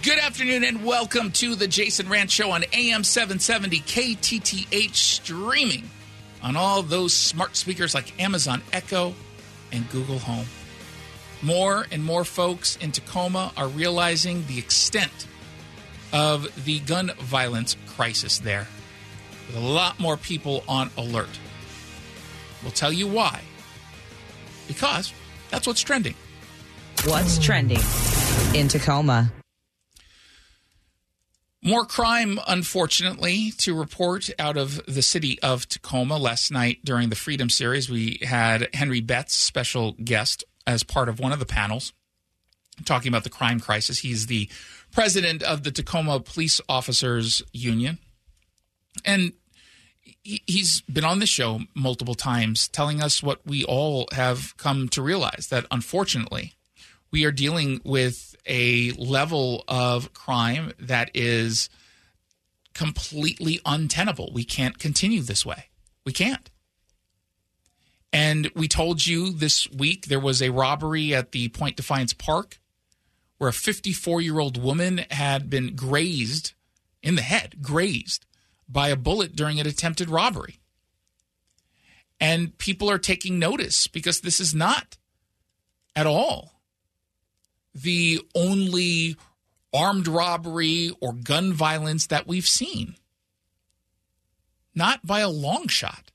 Good afternoon and welcome to the Jason Rant Show on AM 770 KTTH, streaming on all those smart speakers like Amazon Echo and Google Home. More and more folks in Tacoma are realizing the extent of the gun violence crisis there, with a lot more people on alert. We'll tell you why. Because that's what's trending. What's trending in Tacoma? More crime, unfortunately, to report out of the city of Tacoma. Last night during the Freedom Series, we had Henry Betts, special guest, as part of one of the panels, talking about the crime crisis. He's the president of the Tacoma Police Officers Union. And he's been on the show multiple times telling us what we all have come to realize, that unfortunately we are dealing with a level of crime that is completely untenable. We can't continue this way. We can't. And we told you this week there was a robbery at the Point Defiance Park where a 54-year-old woman had been grazed in the head, by a bullet during an attempted robbery. And people are taking notice because this is not at all the only armed robbery or gun violence that we've seen. Not by a long shot.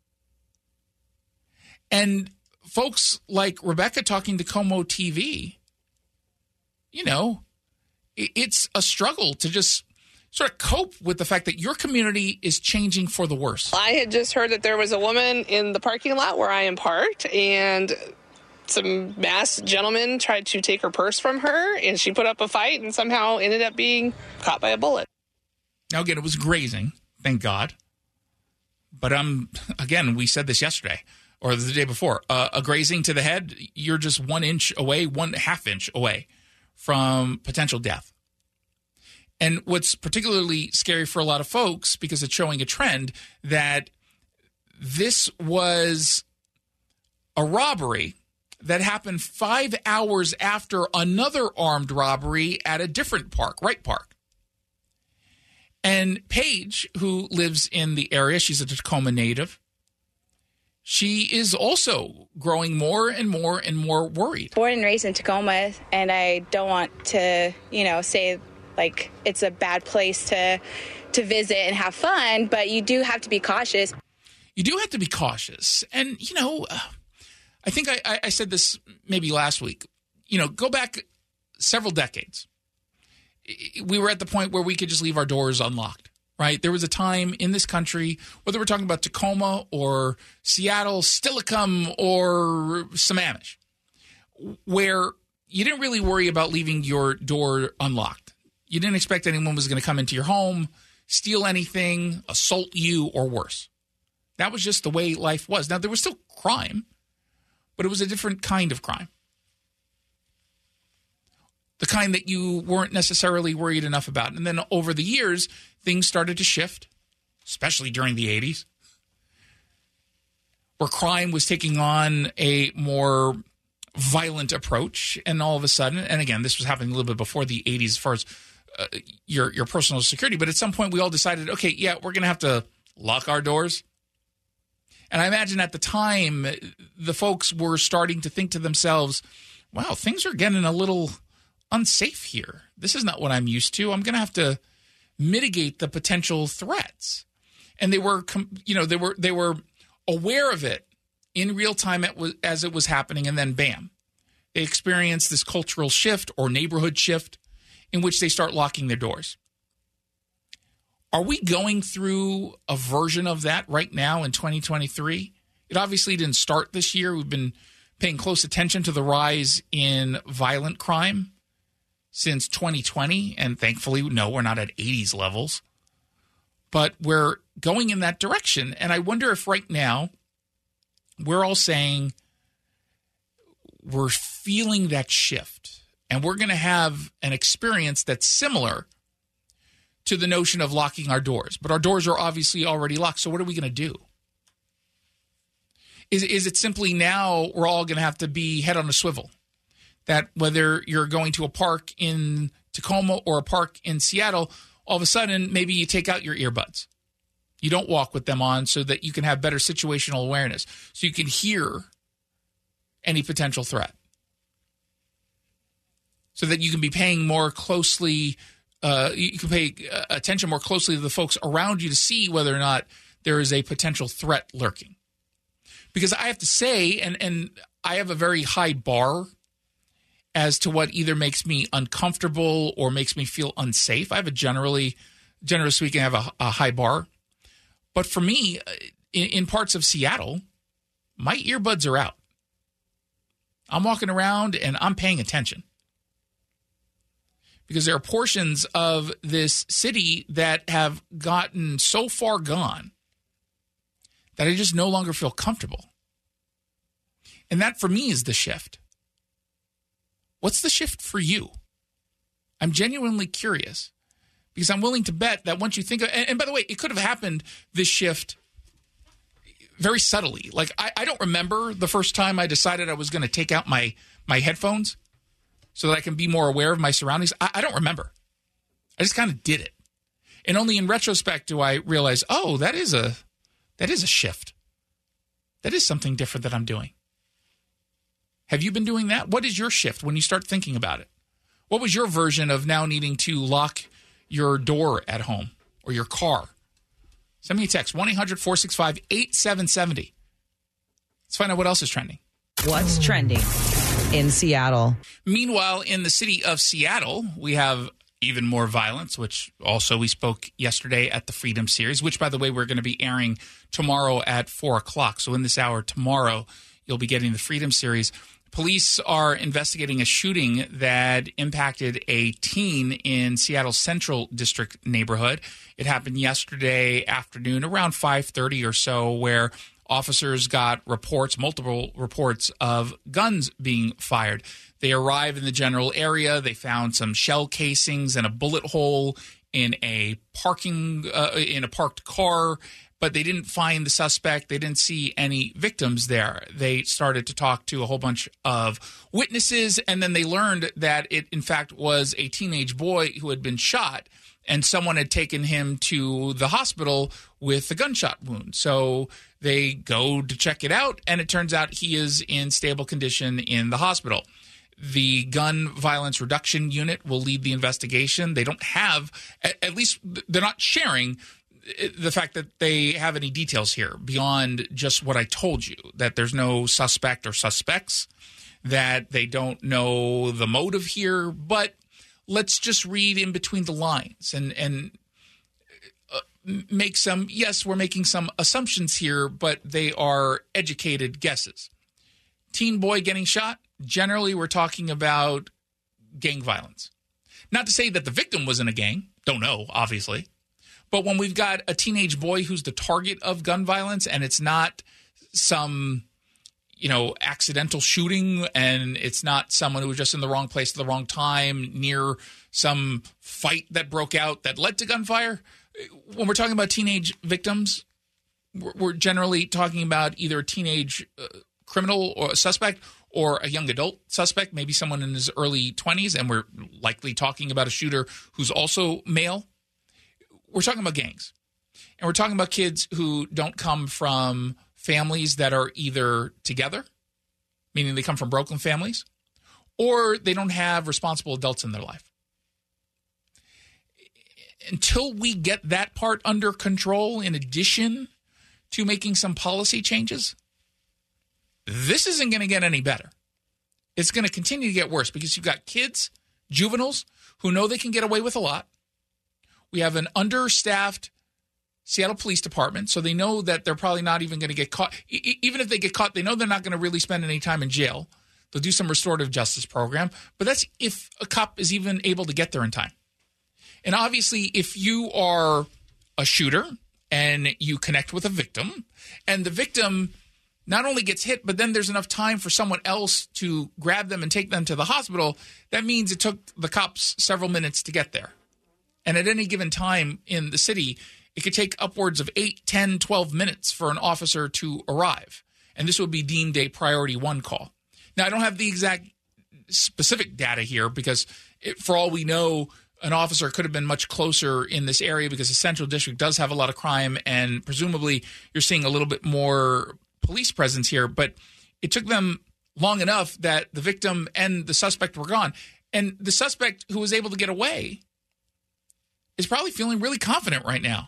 And folks like Rebecca talking to Como TV, you know, it's a struggle to just sort of cope with the fact that your community is changing for the worse. I had just heard that there was a woman in the parking lot where I am parked, and some masked gentlemen tried to take her purse from her, and she put up a fight and somehow ended up being caught by a bullet. Now, again, it was grazing, thank God. But again, we said this yesterday or the day before. A grazing to the head, you're just 1 inch away, 1/2 inch away from potential death. And what's particularly scary for a lot of folks, because it's showing a trend, that this was a robbery that happened 5 hours after another armed robbery at a different park, Wright Park. And Paige, who lives in the area, she's a Tacoma native, she is also growing more and more and more worried. Born and raised in Tacoma, and I don't want to, say like it's a bad place to visit and have fun, but you do have to be cautious. You do have to be cautious. And, I think I said this maybe last week. Go back several decades. We were at the point where we could just leave our doors unlocked, right? There was a time in this country, whether we're talking about Tacoma or Seattle, Steilacoom, or Sammamish, where you didn't really worry about leaving your door unlocked. You didn't expect anyone was going to come into your home, steal anything, assault you, or worse. That was just the way life was. Now, there was still crime, but it was a different kind of crime. The kind that you weren't necessarily worried enough about. And then over the years, things started to shift, especially during the 80s, where crime was taking on a more violent approach. And all of a sudden, and again, this was happening a little bit before the 80s as far as your personal security. But at some point, we all decided, okay, yeah, we're going to have to lock our doors. And I imagine at the time, the folks were starting to think to themselves, wow, things are getting a little unsafe here. This is not what I'm used to. I'm going to have to mitigate the potential threats. And they were, they were aware of it in real time as it was happening. And then bam, they experienced this cultural shift or neighborhood shift in which they start locking their doors. Are we going through a version of that right now in 2023? It obviously didn't start this year. We've been paying close attention to the rise in violent crime since 2020. And thankfully, no, we're not at 80s levels. But we're going in that direction. And I wonder if right now we're all saying we're feeling that shift. And we're going to have an experience that's similar to the notion of locking our doors. But our doors are obviously already locked, so what are we going to do? Is it simply now we're all going to have to be head on a swivel, that whether you're going to a park in Tacoma or a park in Seattle, all of a sudden maybe you take out your earbuds. You don't walk with them on so that you can have better situational awareness, so you can hear any potential threat, so that you can be paying more closely, you can pay attention more closely to the folks around you to see whether or not there is a potential threat lurking. Because I have to say, and I have a very high bar as to what either makes me uncomfortable or makes me feel unsafe. I have a generally speaking, I have a high bar. But for me, in parts of Seattle, my earbuds are out. I'm walking around and I'm paying attention. Because there are portions of this city that have gotten so far gone that I just no longer feel comfortable. And that, for me, is the shift. What's the shift for you? I'm genuinely curious, because I'm willing to bet that once you think of, and by the way, it could have happened, this shift, very subtly. Like, I don't remember the first time I decided I was going to take out my headphones so that I can be more aware of my surroundings. I don't remember. I just kind of did it. And only in retrospect do I realize, oh, that is a shift. That is something different that I'm doing. Have you been doing that? What is your shift when you start thinking about it? What was your version of now needing to lock your door at home or your car? Send me a text, 1-800-465-8770. Let's find out what else is trending. What's trending in Seattle? Meanwhile, in the city of Seattle, we have even more violence, which also we spoke yesterday at the Freedom Series, which, by the way, we're going to be airing tomorrow at 4 o'clock. So in this hour tomorrow, you'll be getting the Freedom Series. Police are investigating a shooting that impacted a teen in Seattle's Central District neighborhood. It happened yesterday afternoon around 5:30 or so, where officers got multiple reports of guns being fired. They arrived in the general area. They found some shell casings and a bullet hole in a parked car, but they didn't find the suspect. They didn't see any victims there. They started to talk to a whole bunch of witnesses, and then they learned that it, in fact, was a teenage boy who had been shot, and someone had taken him to the hospital with a gunshot wound. So they go to check it out, and it turns out he is in stable condition in the hospital. The Gun Violence Reduction Unit will lead the investigation. They don't have, at least they're not sharing the fact that they have any details here beyond just what I told you, that there's no suspect or suspects, that they don't know the motive here. But let's just read in between the lines and make some, yes, we're making some assumptions here, but they are educated guesses. Teen boy getting shot, generally we're talking about gang violence. Not to say that the victim was in a gang, don't know, obviously. But when we've got a teenage boy who's the target of gun violence, and it's not some, accidental shooting, and it's not someone who was just in the wrong place at the wrong time near some fight that broke out that led to gunfire. When we're talking about teenage victims, we're generally talking about either a teenage criminal or a suspect or a young adult suspect, maybe someone in his early 20s, and we're likely talking about a shooter who's also male. We're talking about gangs, and we're talking about kids who don't come from families that are either together, meaning they come from broken families, or they don't have responsible adults in their life. Until we get that part under control, in addition to making some policy changes, this isn't going to get any better. It's going to continue to get worse, because you've got kids, juveniles, who know they can get away with a lot. We have an understaffed Seattle Police Department, so they know that they're probably not even going to get caught. Even if they get caught, they know they're not going to really spend any time in jail. They'll do some restorative justice program, but that's if a cop is even able to get there in time. And obviously, if you are a shooter and you connect with a victim, and the victim not only gets hit, but then there's enough time for someone else to grab them and take them to the hospital, that means it took the cops several minutes to get there. And at any given time in the city, it could take upwards of 8, 10, 12 minutes for an officer to arrive. And this would be deemed a priority 1 call. Now, I don't have the exact specific data here because for all we know, an officer could have been much closer in this area because the Central District does have a lot of crime, and presumably you're seeing a little bit more police presence here. But it took them long enough that the victim and the suspect were gone. And the suspect who was able to get away is probably feeling really confident right now.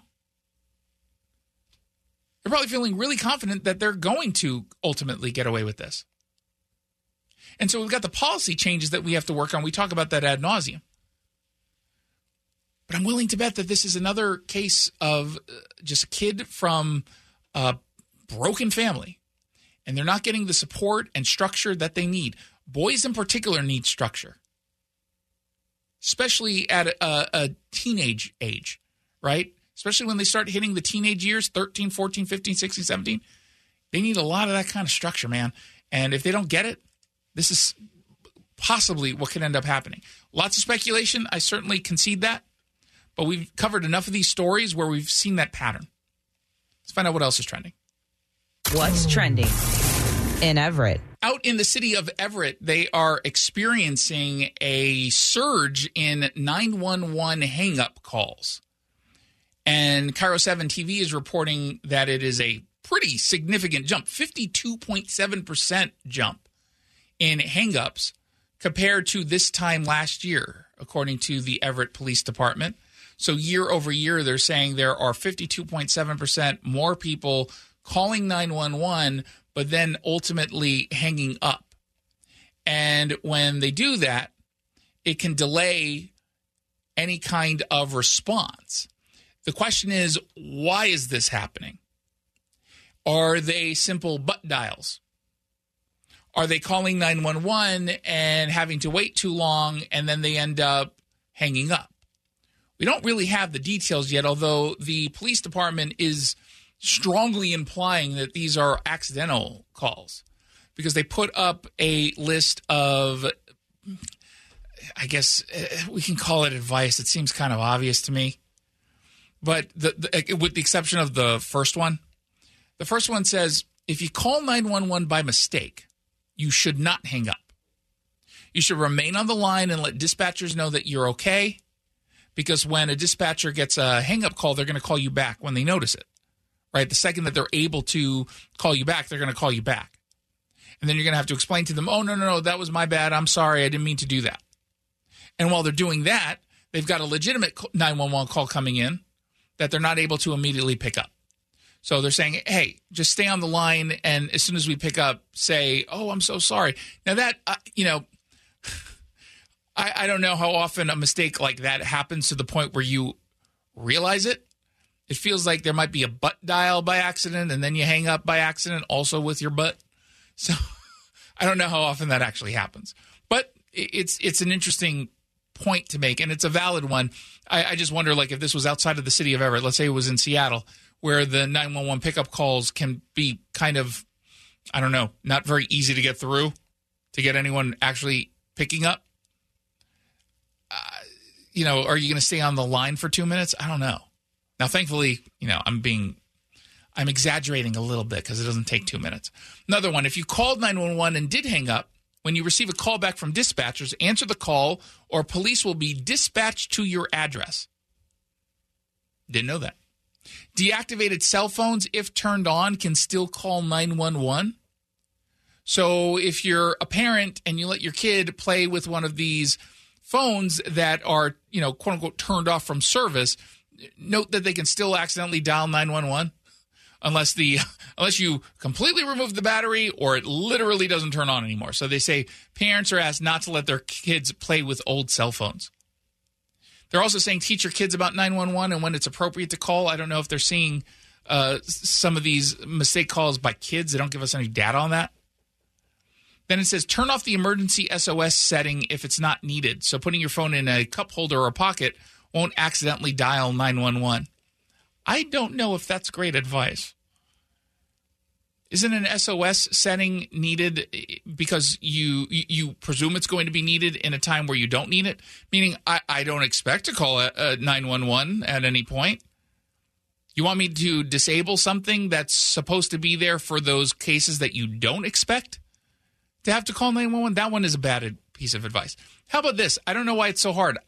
They're probably feeling really confident that they're going to ultimately get away with this. And so we've got the policy changes that we have to work on. We talk about that ad nauseum. But I'm willing to bet that this is another case of just a kid from a broken family, and they're not getting the support and structure that they need. Boys in particular need structure, especially at a teenage age, right? Especially when they start hitting the teenage years, 13, 14, 15, 16, 17. They need a lot of that kind of structure, man. And if they don't get it, this is possibly what could end up happening. Lots of speculation. I certainly concede that. But we've covered enough of these stories where we've seen that pattern. Let's find out what else is trending. What's trending in Everett? Out in the city of Everett, they are experiencing a surge in 911 hang-up calls. And Cairo 7 TV is reporting that it is a pretty significant jump, 52.7% jump in hang-ups compared to this time last year, according to the Everett Police Department. So year over year, they're saying there are 52.7% more people calling 911, but then ultimately hanging up. And when they do that, it can delay any kind of response. The question is, why is this happening? Are they simple butt dials? Are they calling 911 and having to wait too long, and then they end up hanging up? We don't really have the details yet, although the police department is strongly implying that these are accidental calls because they put up a list of, I guess we can call it advice. It seems kind of obvious to me. But with the exception of the first one says, if you call 911 by mistake, you should not hang up. You should remain on the line and let dispatchers know that you're okay. Because when a dispatcher gets a hang-up call, they're going to call you back when they notice it, right? The second that they're able to call you back, they're going to call you back. And then you're going to have to explain to them, oh, no, that was my bad. I'm sorry. I didn't mean to do that. And while they're doing that, they've got a legitimate 911 call coming in that they're not able to immediately pick up. So they're saying, hey, just stay on the line, and as soon as we pick up, say, oh, I'm so sorry. Now that, I don't know how often a mistake like that happens to the point where you realize it. It feels like there might be a butt dial by accident, and then you hang up by accident also with your butt. So I don't know how often that actually happens. But it's an interesting point to make, and it's a valid one. I just wonder, like, if this was outside of the city of Everett, let's say it was in Seattle, where the 911 pickup calls can be kind of, I don't know, not very easy to get through to get anyone actually picking up. Are you going to stay on the line for 2 minutes? I don't know. Now, thankfully, I'm exaggerating a little bit because it doesn't take 2 minutes. Another one, if you called 911 and did hang up, when you receive a call back from dispatchers, answer the call or police will be dispatched to your address. Didn't know that. Deactivated cell phones, if turned on, can still call 911. So if you're a parent and you let your kid play with one of these phones that are, quote unquote, turned off from service, note that they can still accidentally dial 911 unless you completely remove the battery or it literally doesn't turn on anymore. So they say parents are asked not to let their kids play with old cell phones. They're also saying teach your kids about 911 and when it's appropriate to call. I don't know if they're seeing some of these mistake calls by kids. They don't give us any data on that. Then it says turn off the emergency SOS setting if it's not needed. So putting your phone in a cup holder or pocket won't accidentally dial 911. I don't know if that's great advice. Isn't an SOS setting needed because you presume it's going to be needed in a time where you don't need it? Meaning I don't expect to call a 911 at any point. You want me to disable something that's supposed to be there for those cases that you don't expect to have to call 911? That one is a bad piece of advice. How about this? I don't know why it's so hard.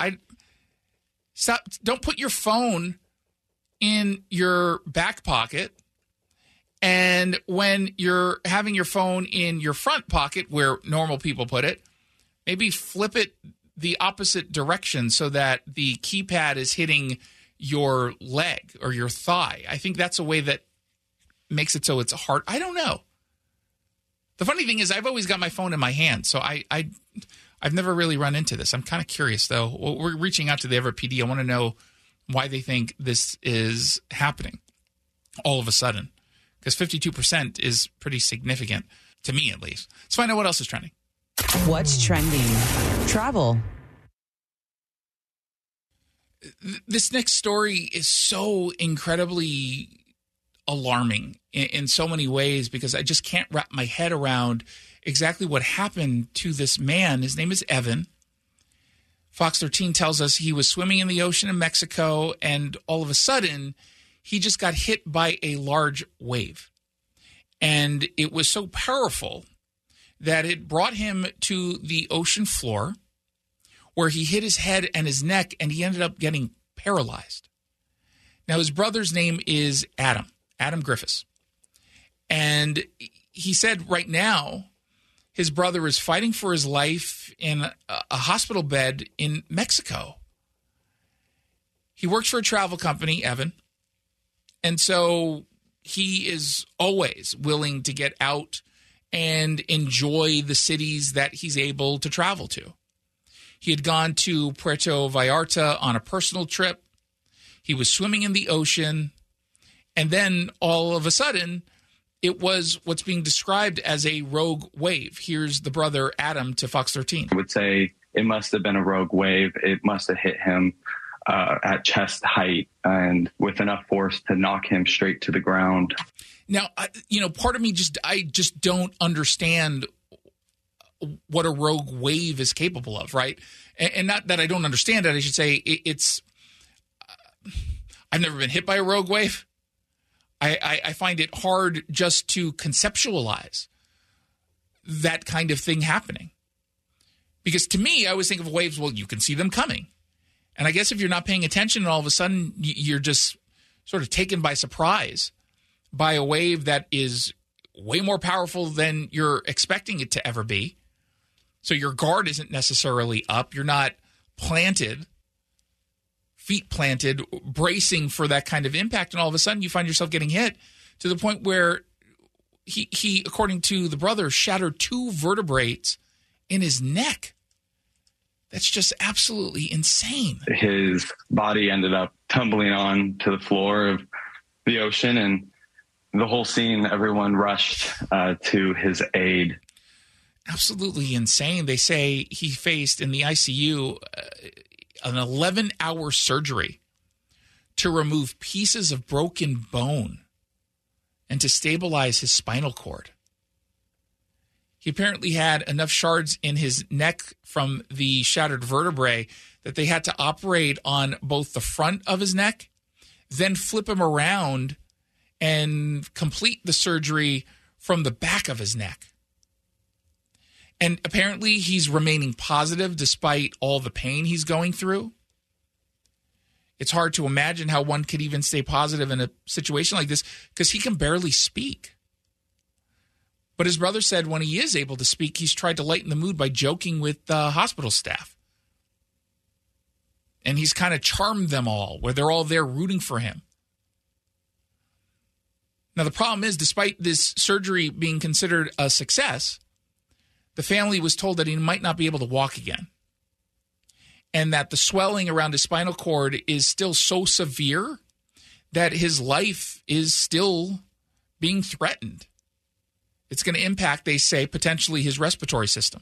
Don't put your phone in your back pocket. And when you're having your phone in your front pocket where normal people put it, maybe flip it the opposite direction so that the keypad is hitting your leg or your thigh. I think that's a way that makes it so it's hard. I don't know. The funny thing is I've always got my phone in my hand, so I've never really run into this. I'm kind of curious, though. We're reaching out to the Everett PD. I want to know why they think this is happening all of a sudden, because 52% is pretty significant, to me at least. Let's find out what else is trending. What's trending? Travel. This next story is so incredibly alarming in so many ways because I just can't wrap my head around exactly what happened to this man. His name is Evan. Fox 13 tells us he was swimming in the ocean in Mexico, and all of a sudden, he just got hit by a large wave. And it was so powerful that it brought him to the ocean floor, where he hit his head and his neck, and he ended up getting paralyzed. Now, his brother's name is Adam Griffiths. And he said right now his brother is fighting for his life in a hospital bed in Mexico. He works for a travel company, Evan. And so he is always willing to get out and enjoy the cities that he's able to travel to. He had gone to Puerto Vallarta on a personal trip. He was swimming in the ocean. And then all of a sudden, it was what's being described as a rogue wave. Here's the brother, Adam, to Fox 13. I would say it must have been a rogue wave. It must have hit him at chest height and with enough force to knock him straight to the ground. Now, part of me I just don't understand what a rogue wave is capable of, right? And not that I don't understand it. I should say it's I've never been hit by a rogue wave. I find it hard just to conceptualize that kind of thing happening. Because to me, I always think of waves, well, you can see them coming. And I guess if you're not paying attention and all of a sudden you're just sort of taken by surprise by a wave that is way more powerful than you're expecting it to ever be. So your guard isn't necessarily up. You're not feet planted, bracing for that kind of impact. And all of a sudden you find yourself getting hit to the point where he according to the brother, shattered 2 vertebrae in his neck. That's just absolutely insane. His body ended up tumbling on to the floor of the ocean, and the whole scene, everyone rushed to his aid. Absolutely insane. They say he faced in the ICU an 11-hour surgery to remove pieces of broken bone and to stabilize his spinal cord. He apparently had enough shards in his neck from the shattered vertebrae that they had to operate on both the front of his neck, then flip him around and complete the surgery from the back of his neck. And apparently he's remaining positive despite all the pain he's going through. It's hard to imagine how one could even stay positive in a situation like this because he can barely speak. But his brother said when he is able to speak, he's tried to lighten the mood by joking with the hospital staff. And he's kind of charmed them all, where they're all there rooting for him. Now, the problem is, despite this surgery being considered a success, the family was told that he might not be able to walk again. And that the swelling around his spinal cord is still so severe that his life is still being threatened. It's going to impact, they say, potentially his respiratory system.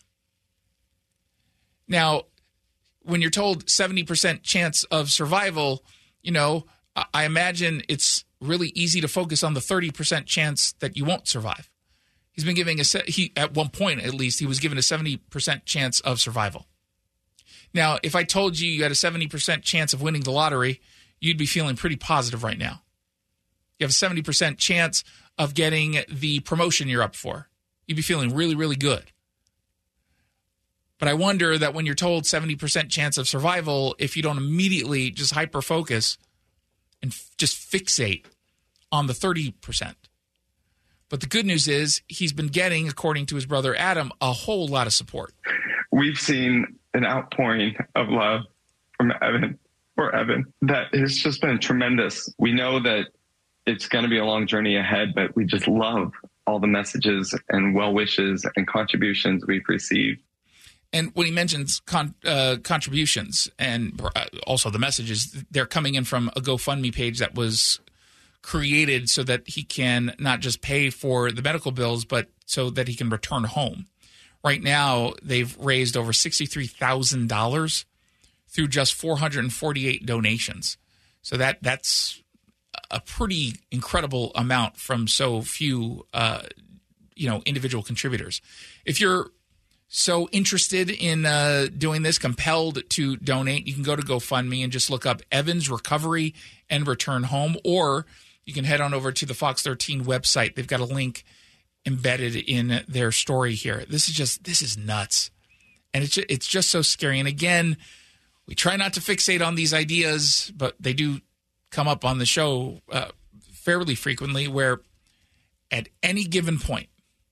Now, when you're told 70% chance of survival, I imagine it's really easy to focus on the 30% chance that you won't survive. He's been giving at one point at least, he was given a 70% chance of survival. Now, if I told you had a 70% chance of winning the lottery, you'd be feeling pretty positive right now. You have a 70% chance of getting the promotion you're up for. You'd be feeling really, really good. But I wonder that when you're told 70% chance of survival, if you don't immediately just hyper-focus and just fixate on the 30%. But the good news is he's been getting, according to his brother Adam, a whole lot of support. We've seen an outpouring of love from Evan that has just been tremendous. We know that it's going to be a long journey ahead, but we just love all the messages and well wishes and contributions we've received. And when he mentions contributions and also the messages, they're coming in from a GoFundMe page that was created so that he can not just pay for the medical bills, but so that he can return home. Right now, they've raised over $63,000 through just 448 donations. So that's a pretty incredible amount from so few, individual contributors. If you're so interested in doing this, compelled to donate, you can go to GoFundMe and just look up Evan's Recovery and Return Home, or you can head on over to the Fox 13 website. They've got a link embedded in their story here. This is nuts. And it's just so scary. And again, we try not to fixate on these ideas, but they do come up on the show fairly frequently, where at any given point,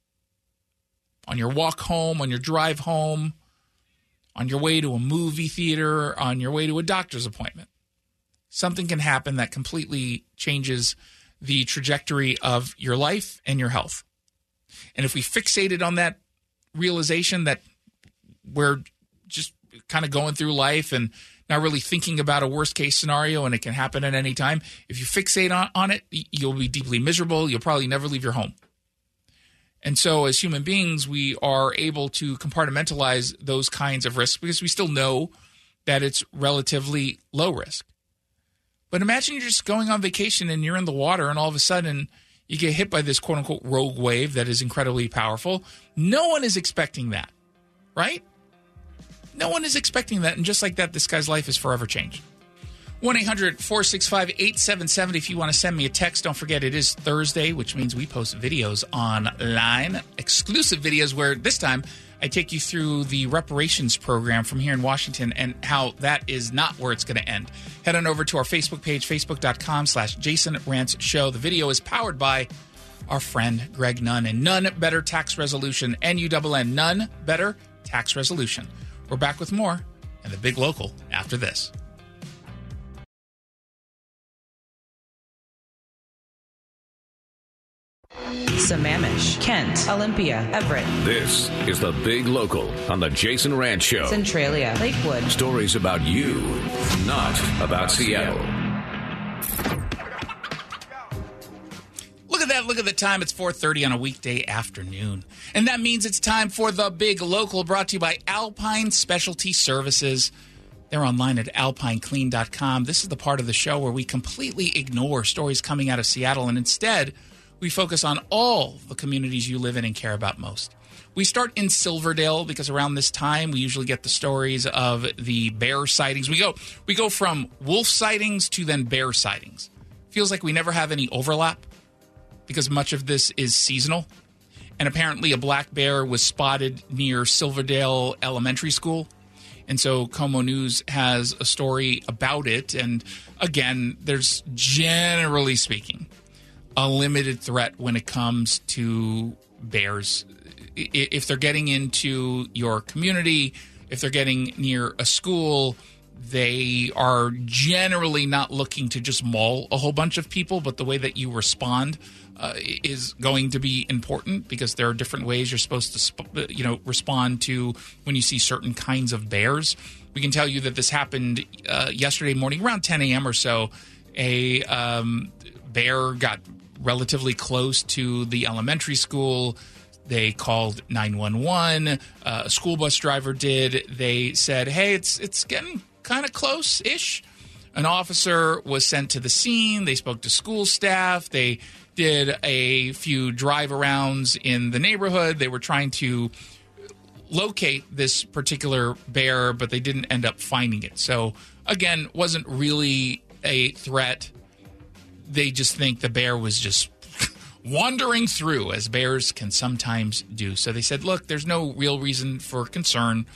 on your walk home, on your drive home, on your way to a movie theater, on your way to a doctor's appointment, something can happen that completely changes the trajectory of your life and your health. And if we fixated on that realization that we're just kind of going through life and not really thinking about a worst case scenario and it can happen at any time, if you fixate on it, you'll be deeply miserable. You'll probably never leave your home. And so as human beings, we are able to compartmentalize those kinds of risks because we still know that it's relatively low risk. But imagine you're just going on vacation and you're in the water and all of a sudden you get hit by this quote-unquote rogue wave that is incredibly powerful. No one is expecting that, right? No one is expecting that. And just like that, this guy's life is forever changed. 1-800-465-8770 if you want to send me a text. Don't forget, it is Thursday, which means we post videos online, exclusive videos where this time I take you through the reparations program from here in Washington and how that is not where it's going to end. Head on over to our Facebook page, facebook.com/Jason Rantz Show. The video is powered by our friend Greg Nunn and None Better Tax Resolution, N-U-N-N, None Better Tax Resolution. We're back with more and the Big Local after this. Sammamish, Kent, Olympia, Everett. This is the Big Local on the Jason Rantz Show. Centralia, Lakewood. Stories about you, not about Seattle. Look at that. Look at the time. It's 4:30 on a weekday afternoon. And that means it's time for the Big Local, brought to you by Alpine Specialty Services. They're online at alpineclean.com. This is the part of the show where we completely ignore stories coming out of Seattle, and instead we focus on all the communities you live in and care about most. We start in Silverdale because around this time we usually get the stories of the bear sightings. We go from wolf sightings to then bear sightings. Feels like we never have any overlap because much of this is seasonal. And apparently a black bear was spotted near Silverdale Elementary School. And so Como News has a story about it. And again, there's generally speaking a limited threat when it comes to bears. If they're getting into your community, if they're getting near a school, they are generally not looking to just maul a whole bunch of people, but the way that you respond is going to be important because there are different ways you're supposed to respond to when you see certain kinds of bears. We can tell you that this happened yesterday morning around 10 a.m. or so. A bear got relatively close to the elementary school. They called 911. A school bus driver did. They said, hey, it's getting kind of close-ish. An officer was sent to the scene. They spoke to school staff. They did a few drive-arounds in the neighborhood. They were trying to locate this particular bear, but they didn't end up finding it. So, again, wasn't really a threat. They just think the bear was just wandering through, as bears can sometimes do. So they said, look, there's no real reason for concern.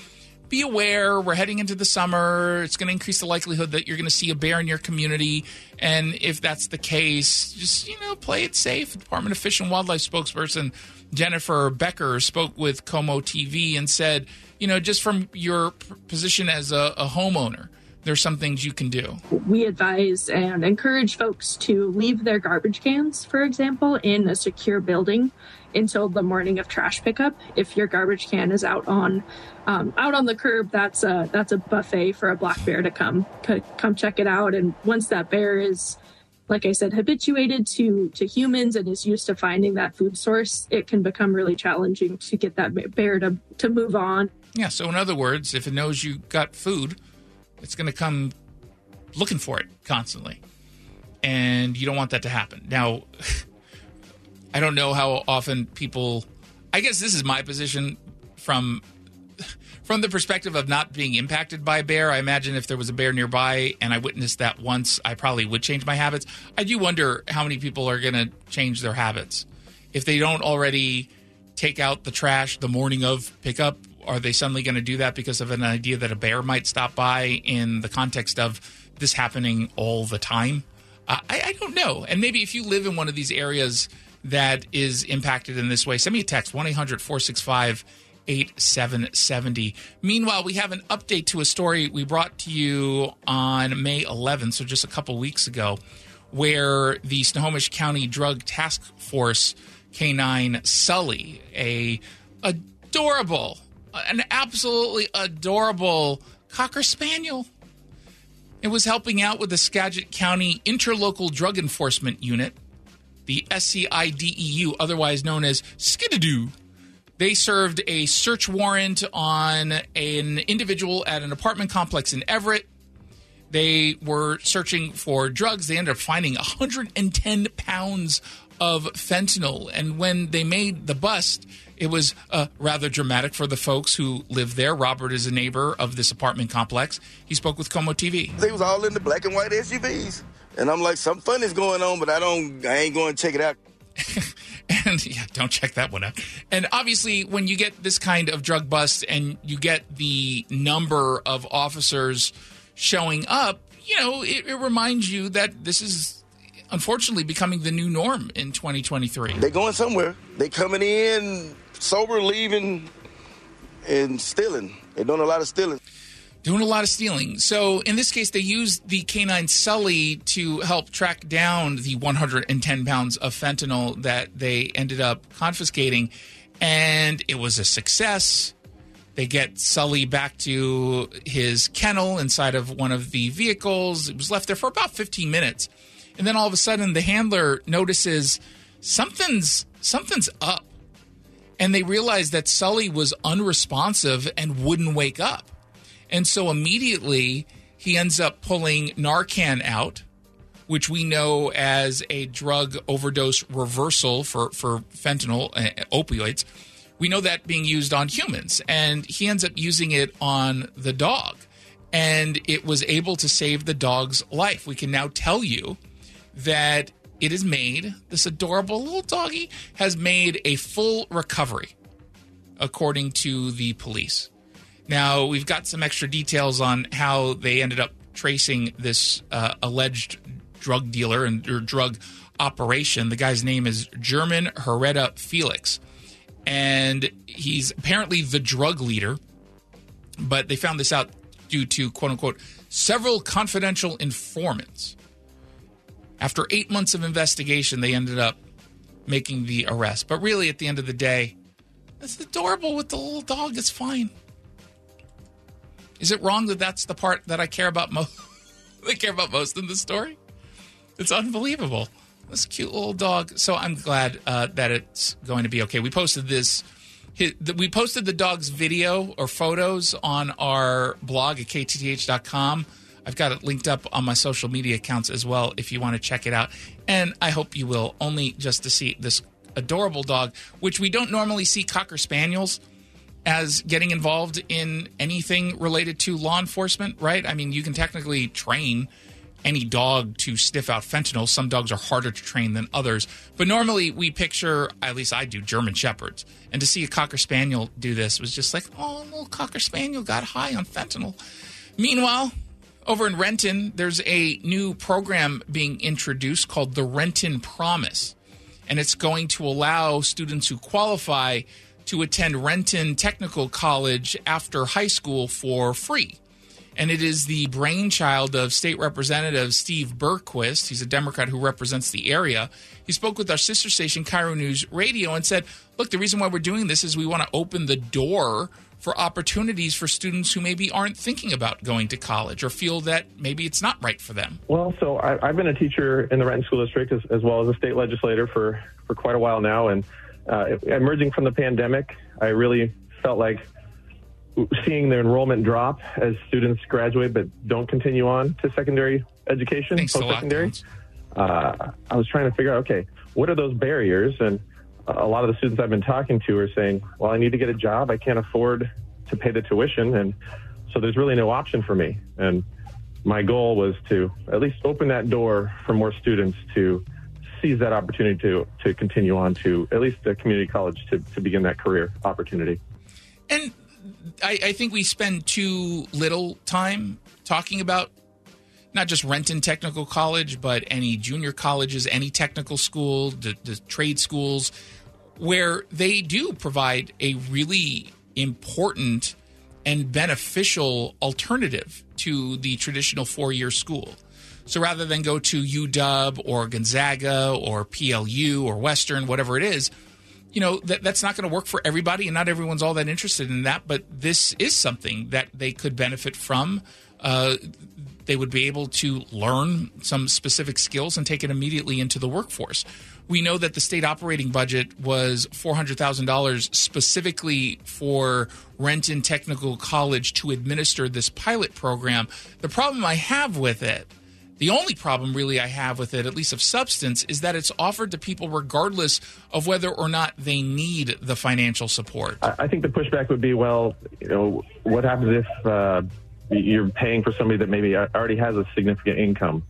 be aware. We're heading into the summer. It's going to increase the likelihood that you're going to see a bear in your community. And if that's the case, just, play it safe. The Department of Fish and Wildlife spokesperson Jennifer Becker spoke with Como TV and said, just from your position as a homeowner, there's some things you can do. We advise and encourage folks to leave their garbage cans, for example, in a secure building until the morning of trash pickup. If your garbage can is out on the curb, that's a buffet for a black bear to come check it out. And once that bear is, like I said, habituated to humans and is used to finding that food source, it can become really challenging to get that bear to move on. Yeah, so in other words, if it knows you got food, it's going to come looking for it constantly. And you don't want that to happen. Now, I don't know how often people... I guess this is my position from the perspective of not being impacted by a bear. I imagine if there was a bear nearby and I witnessed that once, I probably would change my habits. I do wonder how many people are going to change their habits. If they don't already take out the trash the morning of pickup, are they suddenly going to do that because of an idea that a bear might stop by in the context of this happening all the time? I don't know. And maybe if you live in one of these areas that is impacted in this way, send me a text, 1-800-465-8770. Meanwhile, we have an update to a story we brought to you on May 11th, so just a couple weeks ago, where the Snohomish County Drug Task Force Canine Sully, an absolutely adorable Cocker Spaniel. It was helping out with the Skagit County Interlocal Drug Enforcement Unit, the SCIDEU, otherwise known as Skidadoo. They served a search warrant on an individual at an apartment complex in Everett. They were searching for drugs. They ended up finding 110 pounds of fentanyl. And when they made the bust, it was rather dramatic for the folks who live there. Robert is a neighbor of this apartment complex. He spoke with Como TV. They was all in the black and white SUVs. And I'm like, something fun is going on, but I ain't going to check it out. And yeah, don't check that one out. And obviously, when you get this kind of drug bust and you get the number of officers showing up, it reminds you that this is unfortunately becoming the new norm in 2023. They going somewhere. They coming in sober, leaving, and stealing. They're doing a lot of stealing. So in this case, they used the canine Sully to help track down the 110 pounds of fentanyl that they ended up confiscating. And it was a success. They get Sully back to his kennel inside of one of the vehicles. It was left there for about 15 minutes. And then all of a sudden, the handler notices something's up. And they realize that Sully was unresponsive and wouldn't wake up. And so immediately, he ends up pulling Narcan out, which we know as a drug overdose reversal for fentanyl, opioids. We know that being used on humans. And he ends up using it on the dog. And it was able to save the dog's life. We can now tell you that it has made, this adorable little doggy, has made a full recovery, according to the police. Now, we've got some extra details on how they ended up tracing this alleged drug dealer or drug operation. The guy's name is German Herrera Felix, and he's apparently the drug leader, but they found this out due to, quote-unquote, several confidential informants. After 8 months of investigation, they ended up making the arrest. But really, at the end of the day, it's adorable with the little dog. It's fine. Is it wrong that that's the part that I care about most? I care about most in this story? It's unbelievable. This cute little dog. So I'm glad that it's going to be okay. We posted this. We posted the dog's video or photos on our blog at kthh.com. I've got it linked up on my social media accounts as well if you want to check it out. And I hope you will, only just to see this adorable dog, which we don't normally see Cocker Spaniels as getting involved in anything related to law enforcement, right? I mean, you can technically train any dog to sniff out fentanyl. Some dogs are harder to train than others. But normally we picture, at least I do, German Shepherds. And to see a Cocker Spaniel do this was just like, oh, a little Cocker Spaniel got high on fentanyl. Meanwhile, over in Renton, there's a new program being introduced called the Renton Promise. And it's going to allow students who qualify to attend Renton Technical College after high school for free. And it is the brainchild of State Representative Steve Berquist. He's a Democrat who represents the area. He spoke with our sister station, Cairo News Radio, and said, look, the reason why we're doing this is we want to open the door for opportunities for students who maybe aren't thinking about going to college or feel that maybe it's not right for them. Well, so I've been a teacher in the Renton School District as well as a state legislator for quite a while now. And emerging from the pandemic, I really felt like seeing their enrollment drop as students graduate but don't continue on to secondary education, post-secondary. I was trying to figure out, okay, what are those barriers? And a lot of the students I've been talking to are saying, well, I need to get a job. I can't afford to pay the tuition. And so there's really no option for me. And my goal was to at least open that door for more students to seize that opportunity to continue on to at least a community college to begin that career opportunity. And I think we spend too little time talking about not just Renton Technical College, but any junior colleges, any technical school, the trade schools, where they do provide a really important and beneficial alternative to the traditional four-year school. So rather than go to UW or Gonzaga or PLU or Western, whatever it is, you know, that's not going to work for everybody, and not everyone's all that interested in that, but this is something that they could benefit from. They would be able to learn some specific skills and take it immediately into the workforce. We know that the state operating budget was $400,000 specifically for Renton Technical College to administer this pilot program. The problem I have with it, the only problem really I have with it, at least of substance, is that it's offered to people regardless of whether or not they need the financial support. I think the pushback would be, well, you know, what happens if you're paying for somebody that maybe already has a significant income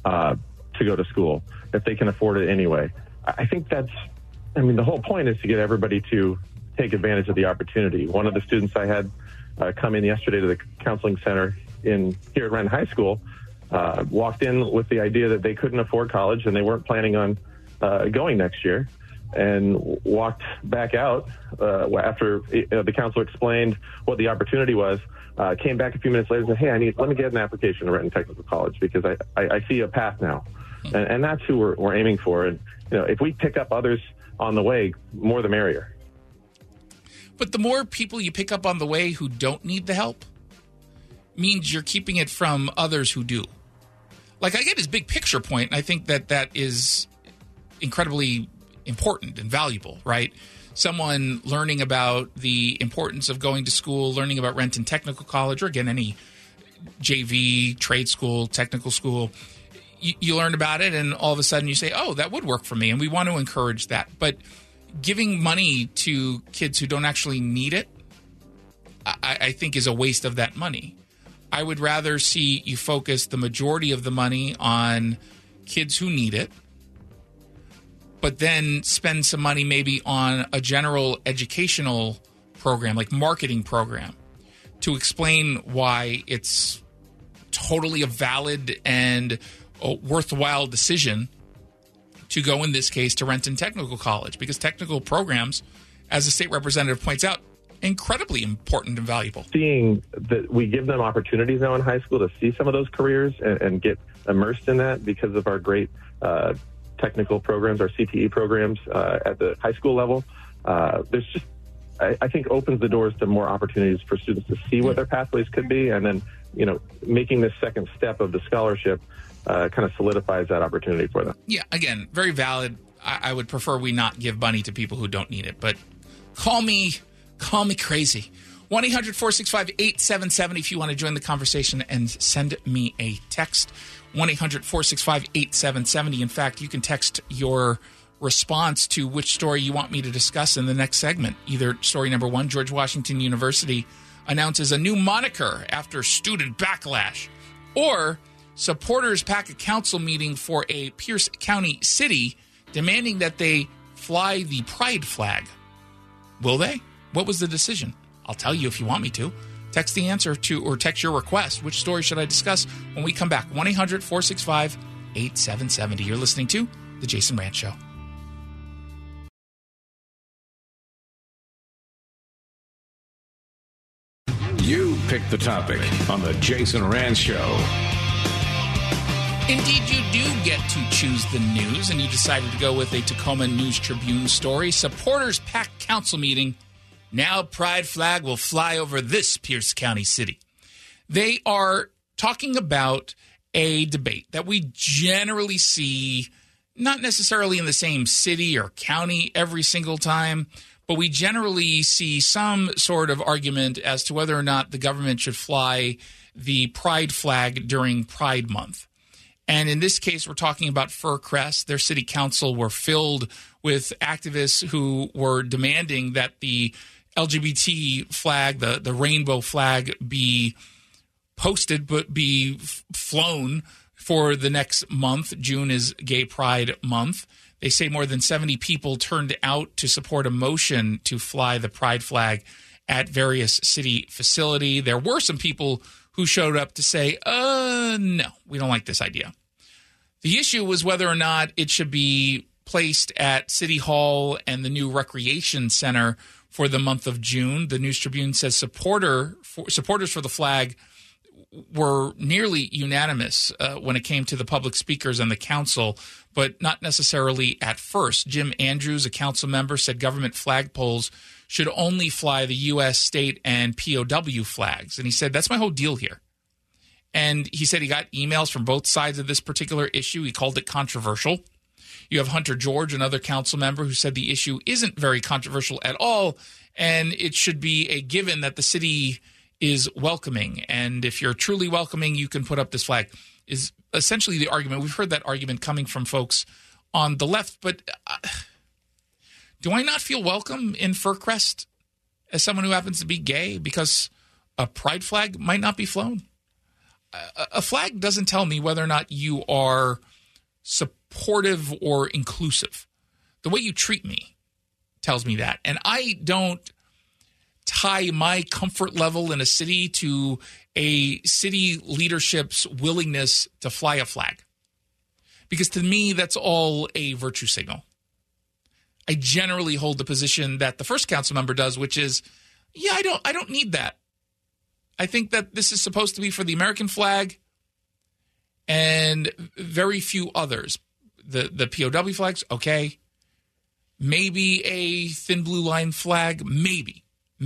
to go to school, if they can afford it anyway? I think the whole point is to get everybody to take advantage of the opportunity. One of the students I had come in yesterday to the counseling center here at Renton High School walked in with the idea that they couldn't afford college and they weren't planning on going next year, and walked back out after the counselor explained what the opportunity was. Came back a few minutes later and said, hey, let me get an application to Renton Technical College because I see a path now. And that's who we're aiming for. And, you know, if we pick up others on the way, more the merrier. But the more people you pick up on the way who don't need the help means you're keeping it from others who do. Like, I get his big picture point, and I think that is incredibly important and valuable, right? Someone learning about the importance of going to school, learning about Renton Technical College, or again, any JV, trade school, technical school, you learn about it, and all of a sudden you say, oh, that would work for me, and we want to encourage that. But giving money to kids who don't actually need it, I think is a waste of that money. I would rather see you focus the majority of the money on kids who need it, but then spend some money maybe on a general educational program, like marketing program, to explain why it's totally a valid and a worthwhile decision to go, in this case, to Renton Technical College, because technical programs, as the state representative points out, incredibly important and valuable. Seeing that we give them opportunities now in high school to see some of those careers and get immersed in that because of our great technical programs, our CTE programs at the high school level, there's just, I think, opens the doors to more opportunities for students to see what their pathways could be. And then, you know, making this second step of the scholarship kind of solidifies that opportunity for them. Yeah, again, very valid. I would prefer we not give money to people who don't need it, but call me crazy. 1-800-465-8770 if you want to join the conversation and send me a text. 1-800-465-8770. In fact, you can text your response to which story you want me to discuss in the next segment. Either story number 1, George Washington University announces a new moniker after student backlash, or Supporters pack a council meeting for a Pierce County city demanding that they fly the pride flag. Will they? What was the decision? I'll tell you if you want me to. Text the answer to, or text your request. Which story should I discuss when we come back? 1-800-465-8770. You're listening to The Jason Rantz Show. You pick the topic on The Jason Rantz Show. Indeed, you do get to choose the news, and you decided to go with a Tacoma News Tribune story. Supporters pack council meeting. Now pride flag will fly over this Pierce County city. They are talking about a debate that we generally see, not necessarily in the same city or county every single time, but we generally see some sort of argument as to whether or not the government should fly the pride flag during Pride Month. And in this case, we're talking about Fircrest. Their city council were filled with activists who were demanding that the LGBT flag, the rainbow flag, be posted but be flown for the next month. June is Gay Pride Month. They say more than 70 people turned out to support a motion to fly the pride flag at various city facility. There were some people who showed up to say, no, we don't like this idea. The issue was whether or not it should be placed at City Hall and the new Recreation Center for the month of June. The News Tribune says supporters for the flag were nearly unanimous when it came to the public speakers and the council, but not necessarily at first. Jim Andrews, a council member, said government flagpoles should only fly the U.S., state, and POW flags. And he said, that's my whole deal here. And he said he got emails from both sides of this particular issue. He called it controversial. You have Hunter George, another council member, who said the issue isn't very controversial at all, and it should be a given that the city is welcoming. And if you're truly welcoming, you can put up this flag, is essentially the argument. We've heard that argument coming from folks on the left, but do I not feel welcome in Fircrest as someone who happens to be gay because a pride flag might not be flown? A flag doesn't tell me whether or not you are supportive or inclusive. The way you treat me tells me that. And I don't tie my comfort level in a city to a city leadership's willingness to fly a flag. Because to me, that's all a virtue signal. I generally hold the position that the first council member does, which is, I don't need that. I think that this is supposed to be for the American flag and very few others. The POW flags, okay. Maybe a thin blue line flag, maybe.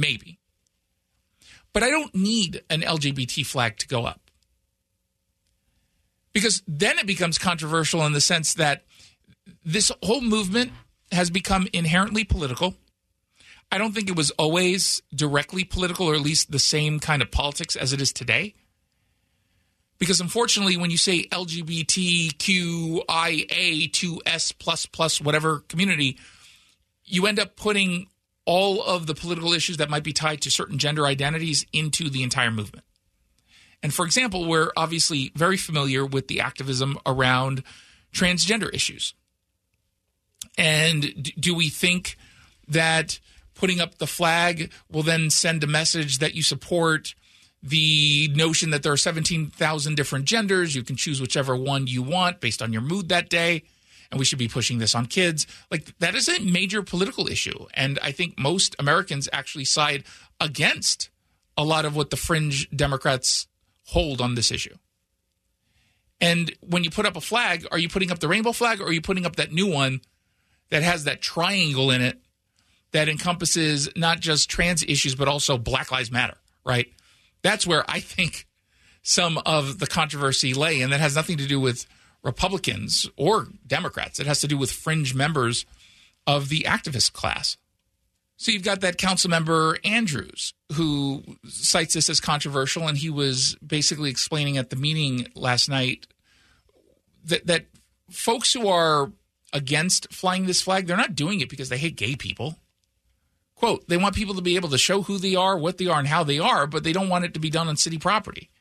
But I don't need an LGBT flag to go up. Because then it becomes controversial in the sense that this whole movement has become inherently political. I don't think it was always directly political, or at least the same kind of politics as it is today. Because unfortunately, when you say LGBTQIA2S++, whatever community, you end up putting all of the political issues that might be tied to certain gender identities into the entire movement. And for example, we're obviously very familiar with the activism around transgender issues. And do we think that putting up the flag will then send a message that you support the notion that there are 17,000 different genders, you can choose whichever one you want based on your mood that day, and we should be pushing this on kids? Like, that is a major political issue. And I think most Americans actually side against a lot of what the fringe Democrats hold on this issue. And when you put up a flag, are you putting up the rainbow flag, or are you putting up that new one that has that triangle in it that encompasses not just trans issues, but also Black Lives Matter, right? That's where I think some of the controversy lay, and that has nothing to do with Republicans or Democrats. It has to do with fringe members of the activist class. So you've got that council member, Andrews, who cites this as controversial, and he was basically explaining at the meeting last night that folks who are against flying this flag, they're not doing it because they hate gay people. Quote, they want people to be able to show who they are, what they are, and how they are, but they don't want it to be done on city property.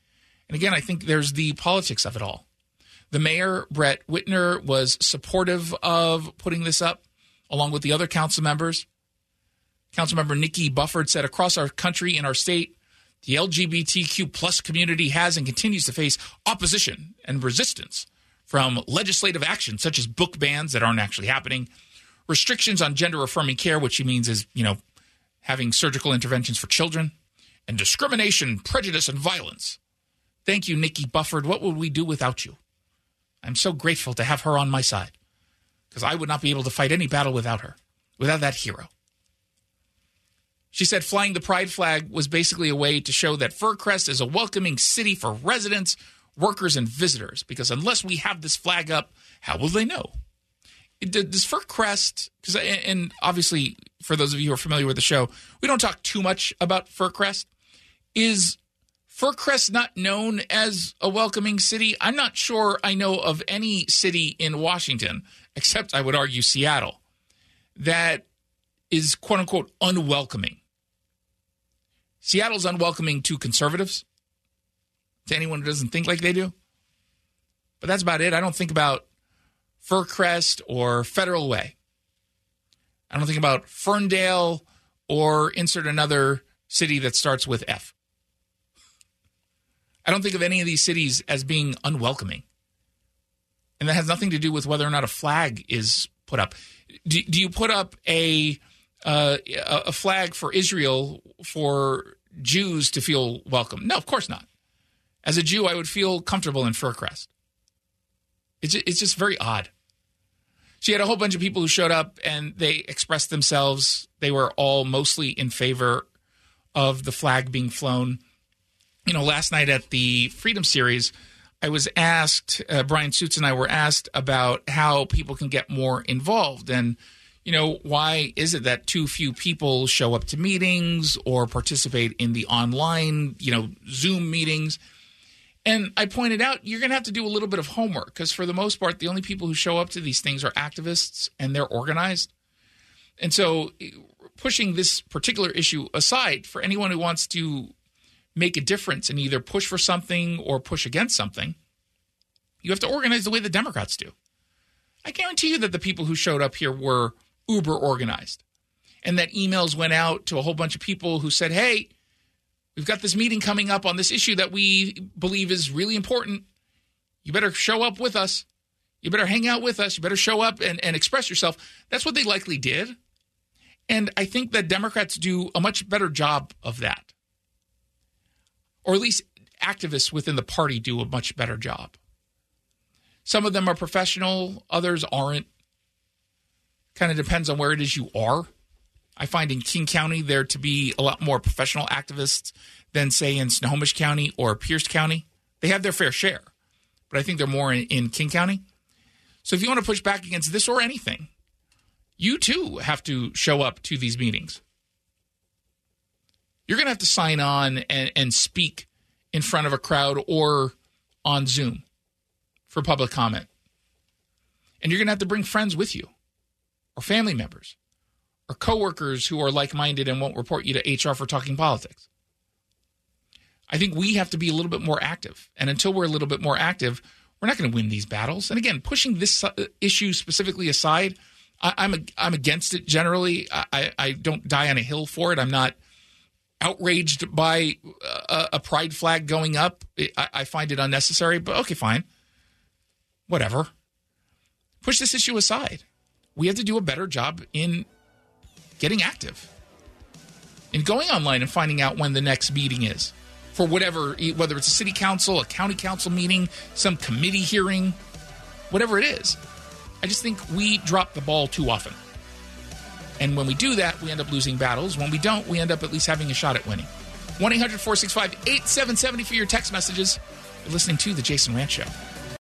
And again, I think there's the politics of it all. The mayor, Brett Whitner, was supportive of putting this up, along with the other council members. Councilmember Nikki Bufford said, across our country and our state, the LGBTQ plus community has and continues to face opposition and resistance from legislative action, such as book bans that aren't actually happening, restrictions on gender-affirming care, which she means is, having surgical interventions for children, and discrimination, prejudice, and violence. Thank you, Nikki Bufford. What would we do without you? I'm so grateful to have her on my side, because I would not be able to fight any battle without her, without that hero. She said flying the pride flag was basically a way to show that Fircrest is a welcoming city for residents, workers, and visitors, because unless we have this flag up, how will they know? Does Fircrest, and obviously for those of you who are familiar with the show, we don't talk too much about Fircrest. Is Fircrest not known as a welcoming city? I'm not sure I know of any city in Washington, except I would argue Seattle, that is quote-unquote unwelcoming. Seattle's unwelcoming to conservatives, to anyone who doesn't think like they do. But that's about it. I don't think about Fircrest or Federal Way. I don't think about Ferndale or insert another city that starts with F. I don't think of any of these cities as being unwelcoming. And that has nothing to do with whether or not a flag is put up. Do you put up a flag for Israel for Jews to feel welcome? No, of course not. As a Jew, I would feel comfortable in Fircrest. It's just very odd. She had a whole bunch of people who showed up and they expressed themselves. They were all mostly in favor of the flag being flown. Last night at the Freedom Series, I was asked, Brian Suits and I were asked about how people can get more involved. And, why is it that too few people show up to meetings or participate in the online, Zoom meetings? And I pointed out, you're going to have to do a little bit of homework, because for the most part, the only people who show up to these things are activists, and they're organized. And so pushing this particular issue aside, for anyone who wants to make a difference and either push for something or push against something, you have to organize the way the Democrats do. I guarantee you that the people who showed up here were uber organized, and that emails went out to a whole bunch of people who said, hey, we've got this meeting coming up on this issue that we believe is really important. You better show up with us. You better hang out with us. You better show up and express yourself. That's what they likely did. And I think that Democrats do a much better job of that. Or at least activists within the party do a much better job. Some of them are professional, others aren't. Kind of depends on where it is you are. I find in King County there to be a lot more professional activists than, say, in Snohomish County or Pierce County. They have their fair share, but I think they're more in King County. So if you want to push back against this or anything, you too have to show up to these meetings. You're going to have to sign on and speak in front of a crowd or on Zoom for public comment. And you're going to have to bring friends with you or family members or coworkers who are like-minded and won't report you to HR for talking politics. I think we have to be a little bit more active. And until we're a little bit more active, we're not going to win these battles. And again, pushing this issue specifically aside, I'm against it generally. I don't die on a hill for it. I'm not outraged by a pride flag going up. I find it unnecessary, but okay, fine. Whatever. Push this issue aside. We have to do a better job in getting active, in going online and finding out when the next meeting is for whatever, whether it's a city council, a county council meeting, some committee hearing, whatever it is. I just think we drop the ball too often. And when we do that, we end up losing battles. When we don't, we end up at least having a shot at winning. 1-800-465-8770 for your text messages. You're listening to The Jason Rantz Show.